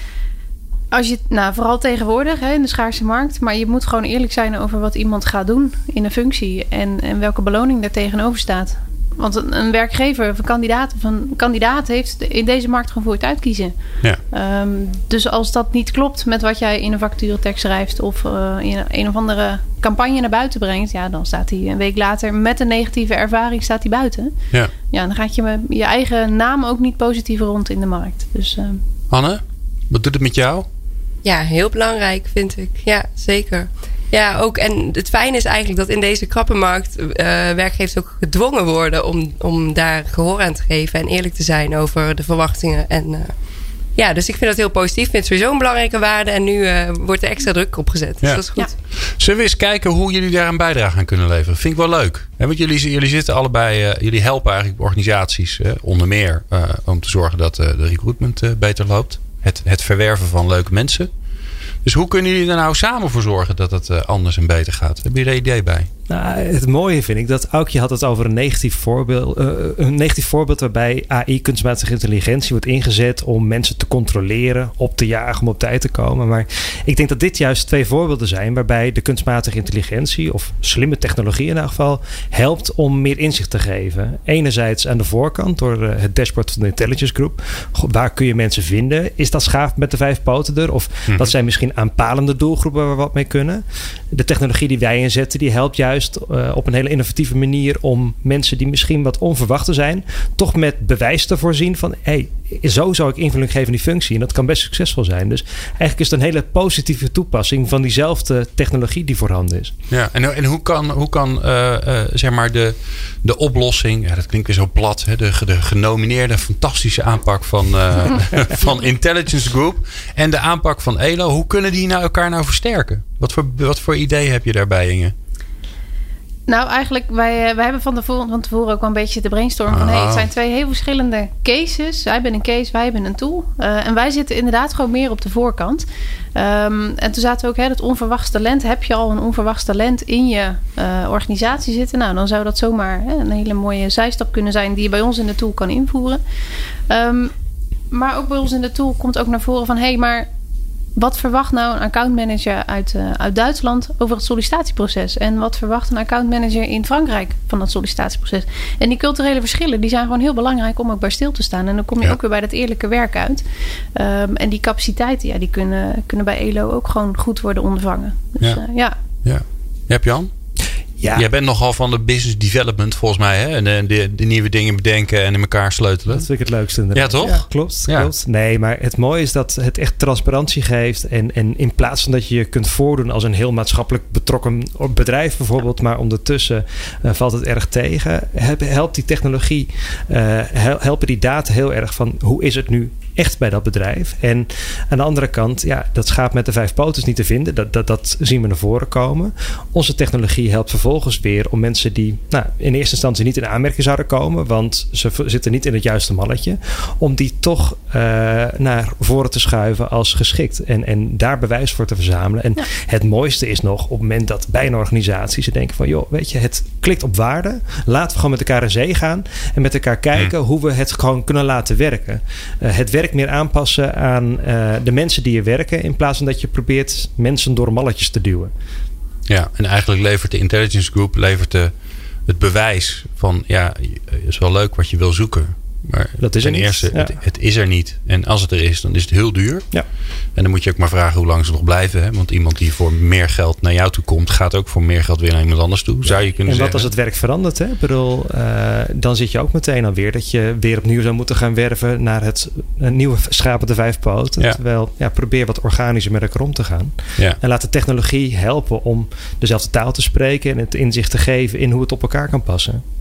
Als je, vooral tegenwoordig in de schaarse markt. Maar je moet gewoon eerlijk zijn over wat iemand gaat doen in een functie. En welke beloning daar tegenover staat. Want een werkgever of een kandidaat heeft in deze markt gewoon voor het uitkiezen. Ja. Dus als dat niet klopt met wat jij in een vacaturetekst schrijft of in een of andere campagne naar buiten brengt, ja, dan staat hij een week later met een negatieve ervaring staat hij buiten. Ja. Ja, dan gaat je eigen naam ook niet positief rond in de markt. Dus, Anne, wat doet het met jou? Ja, heel belangrijk vind ik. Ja, zeker. Ja, ook. En het fijne is eigenlijk dat in deze krappe markt werkgevers ook gedwongen worden om daar gehoor aan te geven en eerlijk te zijn over de verwachtingen. En dus ik vind dat heel positief. Ik vind het sowieso een belangrijke waarde en nu wordt er extra druk op gezet. Dus dat is goed. Ja. Zullen we eens kijken hoe jullie daar een bijdrage aan kunnen leveren? Vind ik wel leuk. Want jullie zitten allebei, jullie helpen eigenlijk organisaties onder meer om te zorgen dat de recruitment beter loopt. Het verwerven van leuke mensen. Dus hoe kunnen jullie er nou samen voor zorgen dat het anders en beter gaat? Heb je er een idee bij? Nou, het mooie vind ik dat Aukje had het over een negatief voorbeeld waarbij AI, kunstmatige intelligentie, wordt ingezet om mensen te controleren, op te jagen, om op tijd te komen. Maar ik denk dat dit juist 2 voorbeelden zijn waarbij de kunstmatige intelligentie of slimme technologie in elk geval helpt om meer inzicht te geven. Enerzijds aan de voorkant door het dashboard van de Intelligence Group. Waar kun je mensen vinden? Is dat schaaf met de 5 poten er? Of dat zijn misschien aanpalende doelgroepen waar we wat mee kunnen? De technologie die wij inzetten, die helpt juist op een hele innovatieve manier om mensen die misschien wat onverwachte zijn, toch met bewijs te voorzien van zo zou ik invulling geven in die functie. En dat kan best succesvol zijn. Dus eigenlijk is het een hele positieve toepassing van diezelfde technologie die voorhanden is. Ja, en hoe kan zeg maar de oplossing, dat klinkt weer zo plat, hè, de genomineerde fantastische aanpak van Intelligence Group en de aanpak van ELO, hoe kunnen die elkaar versterken? Wat voor idee heb je daarbij, Inge? Nou, eigenlijk, wij hebben van tevoren ook wel een beetje de brainstorm van het zijn 2 heel verschillende cases. Zij hebben een case, wij hebben een tool. En wij zitten inderdaad gewoon meer op de voorkant. En toen zaten we ook, dat onverwachts talent. Heb je al een onverwachts talent in je organisatie zitten? Nou, dan zou dat zomaar een hele mooie zijstap kunnen zijn die je bij ons in de tool kan invoeren. Maar ook bij ons in de tool komt ook naar voren van maar wat verwacht nou een accountmanager uit Duitsland over het sollicitatieproces? En wat verwacht een accountmanager in Frankrijk van dat sollicitatieproces? En die culturele verschillen, die zijn gewoon heel belangrijk om ook bij stil te staan. En dan kom je ook weer bij dat eerlijke werk uit. En die capaciteiten, die kunnen bij ELO ook gewoon goed worden ondervangen. Dus, Ja, heb Jan? Ja. Jij bent nogal van de business development volgens mij. Hè? En de nieuwe dingen bedenken en in elkaar sleutelen. Dat vind ik het leukste inderdaad. Ja, toch? Ja, klopt. Nee, maar het mooie is dat het echt transparantie geeft. En in plaats van dat je je kunt voordoen als een heel maatschappelijk betrokken bedrijf bijvoorbeeld. Maar ondertussen valt het erg tegen. Helpt die technologie, helpen die data heel erg van hoe is het nu echt bij dat bedrijf. En aan de andere kant, dat schaap met de 5 poten is niet te vinden. Dat zien we naar voren komen. Onze technologie helpt vervolgens weer om mensen die in eerste instantie niet in aanmerking zouden komen, want ze zitten niet in het juiste malletje, om die toch naar voren te schuiven als geschikt. En daar bewijs voor te verzamelen. En het mooiste is nog op het moment dat bij een organisatie ze denken van weet je, het klikt op waarde. Laten we gewoon met elkaar in zee gaan en met elkaar kijken hoe we het gewoon kunnen laten werken. Het werk meer aanpassen aan de mensen die er werken, in plaats van dat je probeert mensen door malletjes te duwen. Ja, en eigenlijk levert de Intelligence Group het bewijs van het is wel leuk wat je wil zoeken. Maar dat is ten eerste, het is er niet. En als het er is, dan is het heel duur. Ja. En dan moet je ook maar vragen hoe lang ze nog blijven. Hè? Want iemand die voor meer geld naar jou toe komt, gaat ook voor meer geld weer naar iemand anders toe. Zou je kunnen zeggen. En wat als het werk verandert? Hè? Ik bedoel, dan zit je ook meteen alweer dat je weer opnieuw zou moeten gaan werven naar het nieuwe schaap op de 5 poten. Ja. Terwijl, probeer wat organischer met elkaar om te gaan. Ja. En laat de technologie helpen om dezelfde taal te spreken en het inzicht te geven in hoe het op elkaar kan passen. Ja.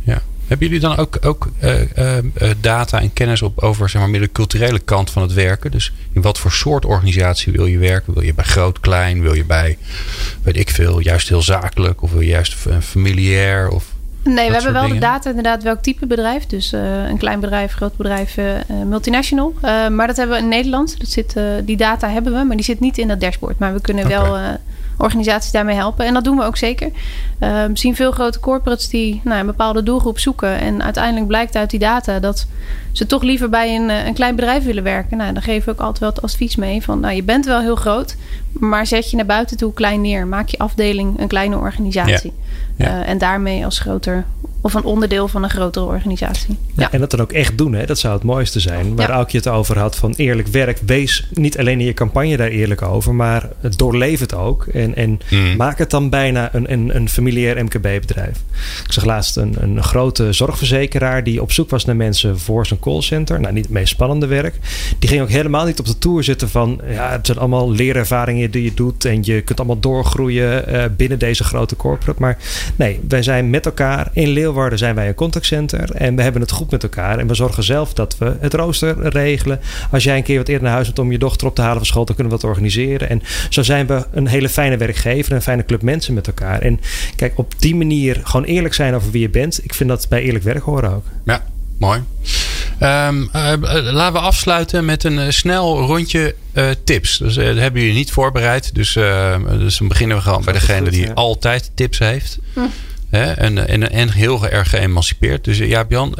Hebben jullie dan ook data en kennis over zeg maar, meer de culturele kant van het werken? Dus in wat voor soort organisatie wil je werken? Wil je bij groot, klein? Wil je bij, weet ik veel, juist heel zakelijk? Of wil je juist familiair? Of nee, we hebben wel de data inderdaad welk type bedrijf. Dus een klein bedrijf, groot bedrijf, multinational. Maar dat hebben we in Nederland. Die data hebben we, maar die zit niet in dat dashboard. Maar we kunnen wel organisaties daarmee helpen. En dat doen we ook zeker. We zien veel grote corporates die een bepaalde doelgroep zoeken. En uiteindelijk blijkt uit die data dat ze toch liever bij een klein bedrijf willen werken. Dan geven we ook altijd wel het advies mee van je bent wel heel groot, maar zet je naar buiten toe klein neer. Maak je afdeling een kleine organisatie. Ja. En daarmee als groter of een onderdeel van een grotere organisatie. Ja. En dat dan ook echt doen, hè? Dat zou het mooiste zijn. Waar Aukje het over had van eerlijk werk. Wees niet alleen in je campagne daar eerlijk over, maar doorleef het ook. En maak het dan bijna een familiair MKB-bedrijf. Ik zag laatst een grote zorgverzekeraar die op zoek was naar mensen voor zijn callcenter. Nou, niet het meest spannende werk. Die ging ook helemaal niet op de toer zitten van het zijn allemaal leerervaringen die je doet en je kunt allemaal doorgroeien binnen deze grote corporate. Maar nee, wij zijn met elkaar in Leeuwarden zijn wij een contactcenter en we hebben het goed met elkaar en we zorgen zelf dat we het rooster regelen. Als jij een keer wat eerder naar huis moet om je dochter op te halen van school, dan kunnen we dat organiseren. En zo zijn we een hele fijne werkgever en een fijne club mensen met elkaar. En kijk, op die manier gewoon eerlijk zijn over wie je bent. Ik vind dat bij eerlijk werk horen ook. Ja, mooi. Laten we afsluiten met een snel rondje tips. Dus dat hebben jullie niet voorbereid. Dus dan beginnen we gewoon bij degene die altijd tips heeft. En heel erg geëmancipeerd. Dus Jaap-Jan,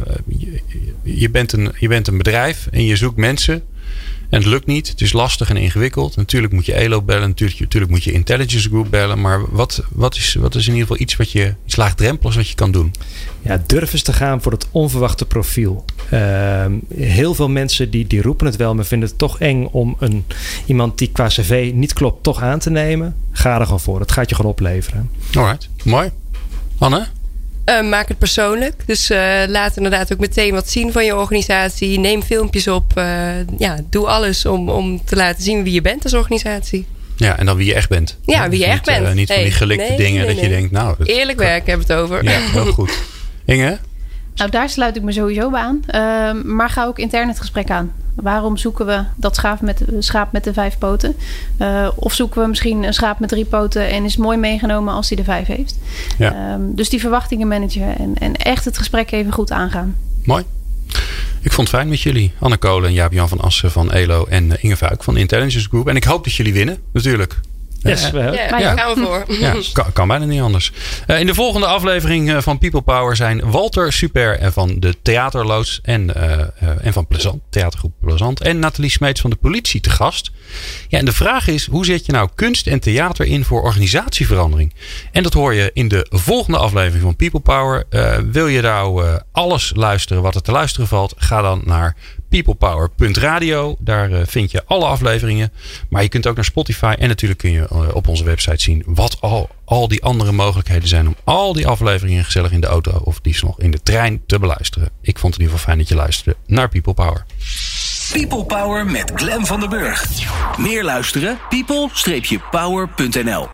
je bent een bedrijf en je zoekt mensen. En het lukt niet. Het is lastig en ingewikkeld. Natuurlijk moet je ELO bellen. Natuurlijk moet je Intelligence Group bellen. Maar wat is in ieder geval iets laagdrempeligs wat je kan doen? Ja, durf eens te gaan voor het onverwachte profiel. Heel veel mensen die roepen het wel, maar vinden het toch eng om iemand die qua cv niet klopt toch aan te nemen. Ga er gewoon voor. Het gaat je gewoon opleveren. Alright, mooi. Anne? Maak het persoonlijk. Dus laat inderdaad ook meteen wat zien van je organisatie. Neem filmpjes op. Doe alles om te laten zien wie je bent als organisatie. Ja, en dan wie je echt bent. Ja, wie je echt bent. Niet van die gelikte dingen dat je denkt, nou... Eerlijk werk hebben we het over. Ja, heel goed. Inge? Nou, daar sluit ik me sowieso bij aan. Maar ga ook intern het gesprek aan. Waarom zoeken we dat schaap met de 5 poten? Of zoeken we misschien een schaap met 3 poten en is mooi meegenomen als hij de 5 heeft? Ja. Dus die verwachtingen managen en echt het gesprek even goed aangaan. Mooi. Ik vond het fijn met jullie. Anne Kolen en Jaap-Jan van Assen van ELO en Inge Vuik van Intelligence Group. En ik hoop dat jullie winnen, natuurlijk. Yes, daar gaan we voor. Ja, kan bijna niet anders. In de volgende aflevering van People Power zijn Walter Super en van de Theaterloods en van Plezant, Theatergroep Plezant en Nathalie Smeets van de politie te gast. Ja, en de vraag is, hoe zet je nou kunst en theater in voor organisatieverandering? En dat hoor je in de volgende aflevering van People Power. Wil je nou alles luisteren wat er te luisteren valt? Ga dan naar peoplepower.radio. Daar vind je alle afleveringen. Maar je kunt ook naar Spotify. En natuurlijk kun je op onze website zien wat al die andere mogelijkheden zijn om al die afleveringen gezellig in de auto of liefst nog in de trein te beluisteren. Ik vond het in ieder geval fijn dat je luisterde naar People Power. People Power met Glenn van den Burg. Meer luisteren? people-power.nl